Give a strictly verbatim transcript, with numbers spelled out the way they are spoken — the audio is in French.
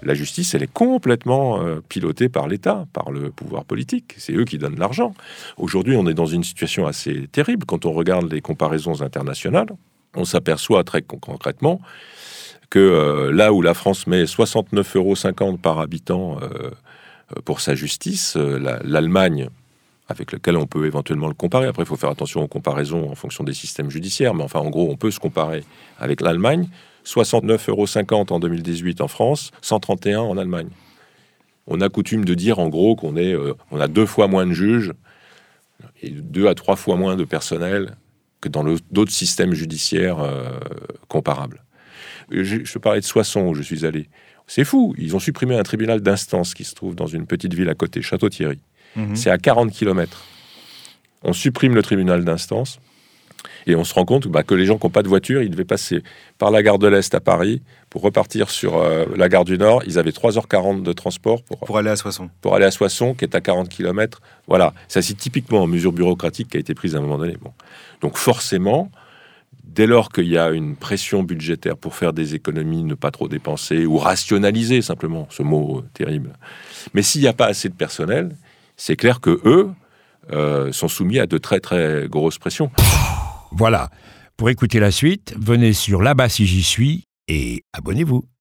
La justice, elle est complètement euh, pilotée par l'État, par le pouvoir politique. C'est eux qui donnent l'argent. Aujourd'hui, on est dans une situation assez terrible. Quand on regarde les comparaisons internationales, on s'aperçoit très con- concrètement que euh, là où la France met soixante-neuf euros cinquante par habitant euh, pour sa justice, euh, la, l'Allemagne, avec lequel on peut éventuellement le comparer, après il faut faire attention aux comparaisons en fonction des systèmes judiciaires, mais enfin en gros on peut se comparer avec l'Allemagne, soixante-neuf euros cinquante en deux mille dix-huit en France, cent trente et un en Allemagne. On a coutume de dire en gros qu'on est, euh, on a deux fois moins de juges et deux à trois fois moins de personnel que dans le, d'autres systèmes judiciaires euh, comparables. Je, je te parlais de Soissons où je suis allé. C'est fou, ils ont supprimé un tribunal d'instance qui se trouve dans une petite ville à côté, Château-Thierry. Mmh. C'est à quarante kilomètres. On supprime le tribunal d'instance et on se rend compte bah, que les gens qui n'ont pas de voiture, ils devaient passer par la gare de l'Est à Paris pour repartir sur euh, la gare du Nord. Ils avaient trois heures quarante de transport pour, pour aller à Soissons. Pour aller à Soissons, qui est à quarante kilomètres. Voilà, ça c'est typiquement une mesure bureaucratique qui a été prise à un moment donné. Bon. Donc forcément, dès lors qu'il y a une pression budgétaire pour faire des économies, ne pas trop dépenser, ou rationaliser simplement, ce mot euh, terrible. Mais s'il n'y a pas assez de personnel, c'est clair que eux euh, sont soumis à de très très grosses pressions. Voilà. Pour écouter la suite, venez sur Là-bas si j'y suis et abonnez-vous.